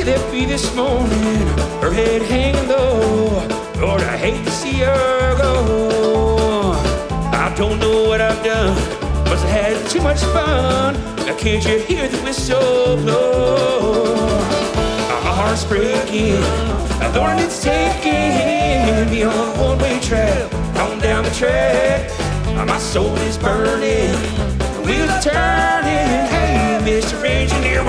she left me this morning, her head hanging low. Lord, I hate to see her go. I don't know what I've done, must have had too much fun. Now can't you hear the whistle blow? My heart's breaking, Lord, it's taking me on a one-way track, on down the track. My soul is burning, wheels are turning. Hey, Mr. Engineer,